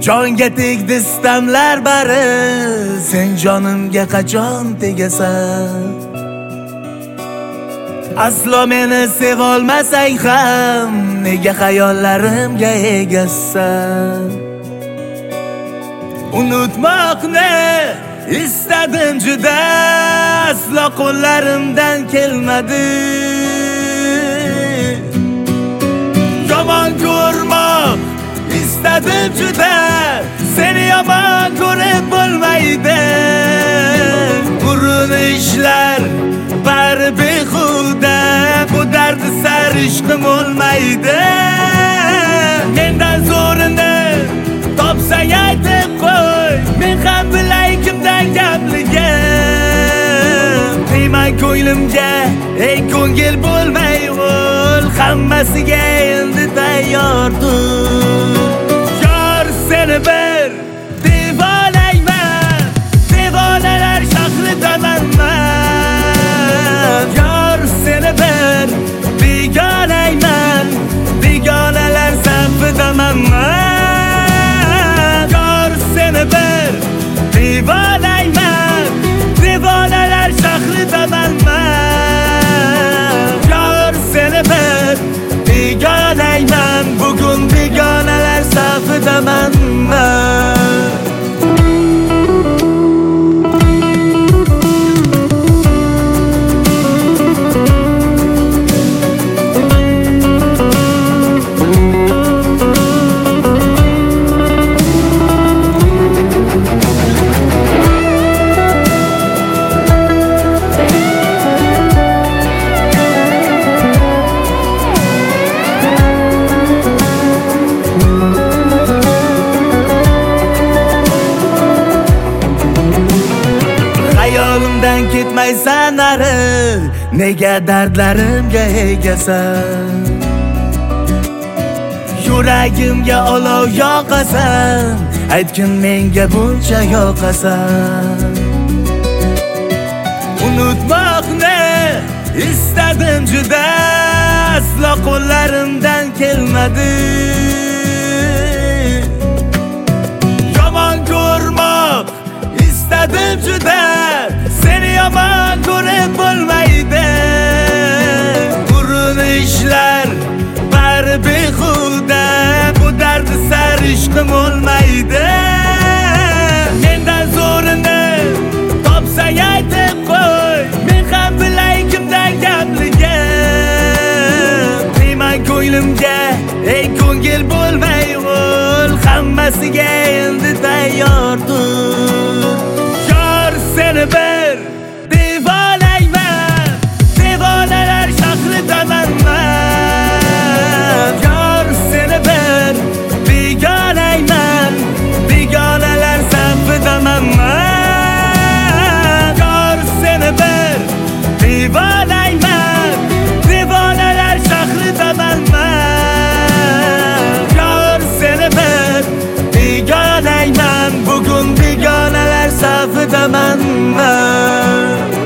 Jonga tegdi istamlar bari, sen jonimga qachon tegasan? Aslo meni sevolmasang ham, nega xayollarimga egasan? Unutmoqni istadim juda, aslo qo'llarimdan kelmadi. Yomon ko'rmoq istadim juda, seni yomon ko'rib bo'lmaydi. Urinishlar bari behuda, bu dardi sar ishqim olmaydi. Mendan zo'rini topsang aytib qo'y, men ham bilay kimdan gapligim. Deyman ko'nglimga, ey ko'ngil bo'lmay o'l, hammasiga endi tayyordur. Yor seni bir devolayman, devonalar shahridaman. Yor seni bir begonayman, begonalar safidaman. Yor seni bir devolayman, devonalar shahridaman. Yor seni bir begonayman, bugun begonalar safidaman. Hayolimdan ketmaysan nari, nega dardlarimga egasan? Yuragimga olov yoqasan, aytgin menga buncha yoqasan. Unutmoqni istadim juda, aslo qo'llarimdan kelmadi. Yomon ko'rmoq istadim juda, seni yomon ko'rib bo'lmaydi. Urinishlar bari behuda, bu dardi sar ishqim olmaydi. Mendan zo'rini topsang aytib qo'y, men ham bilay kimdan gapligim. Deyman ko'nglimga, ey ko'ngil bo'lmay o'l, hammasiga endi tayyordur. Yor seni bir devolayman, devonalar shahridaman. Yor seni bir begonayman, begonalar safidaman. Yor seni bir devolayman, devonalar shahridaman. Yor seni bir begonayman, bugun begonalar safidaman.